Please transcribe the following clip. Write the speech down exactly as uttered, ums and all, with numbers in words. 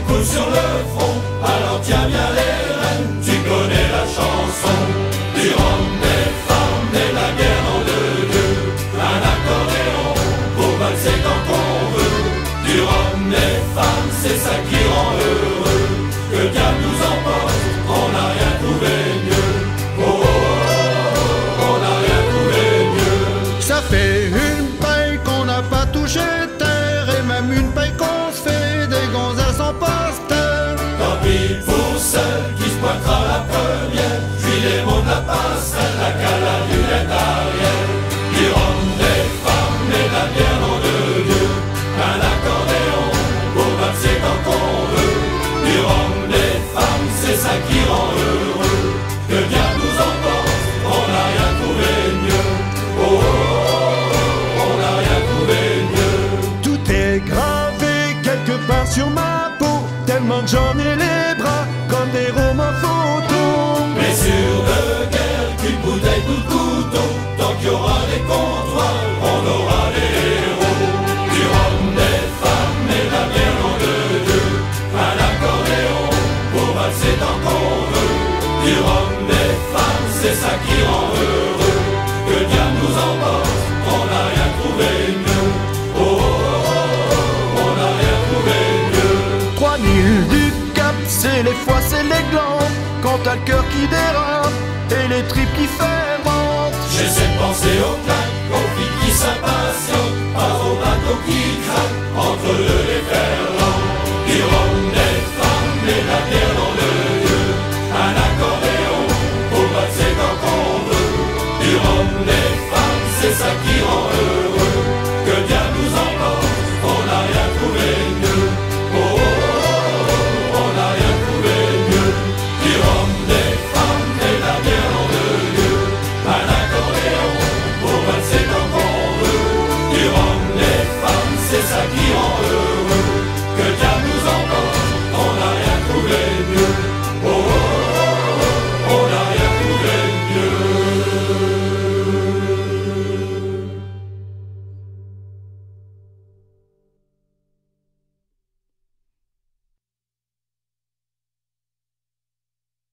coule sur le front, alors tiens bien les rênes, tu connais la chanson. Du rhum, des femmes et la guerre en deux deux, un accordéon pour valser quand on veut. Du rhum, des femmes, c'est ça qui rend heureux. Que diable nous emporte, on n'a rien trouvé mieux. Oh, oh, oh, on n'a rien trouvé mieux. Ça fait une paille qu'on n'a pas touché terre, et même une paille qu'on se fait des gonzesses en pasteur. Tant pis pour celle qui se pointera la première, puis les mots de la passerelle, la cale à lunette arrière. Du rhum, des femmes et la bière en deux deux, un accordéon pour valser quand on veut. Du rhum, des femmes, c'est ça qui rend heureux. Que diable nous emporte, on n'a rien trouvé mieux. Oh, oh, oh, on n'a rien trouvé mieux. Tout est gravé quelque part sur ma peau, tellement que j'en ai les bras comme des romans photos. Mais sur de guerre, qu'une bouteille coup de couteau, tant qu'il y aura des comptoirs, on aura des héros. Du rhum, des femmes et la bière en deux deux, un accordéon pour valser tant qu'on veut. Du rhum, des femmes, c'est ça qui rend heureux. Que diable nous emporte, on n'a rien trouvé mieux. Oh, oh, oh, oh, on n'a rien trouvé mieux. Trois mille du Cap, c'est les foies, c'est les glands, quand t'as le cœur qui dérape et les tripes qui fermentent. J'essaie de penser aux claques, aux filles qui s'impatientent, pas aux bateaux qui craquent entre le déferlant. Du rhum, des femmes et la bière dans le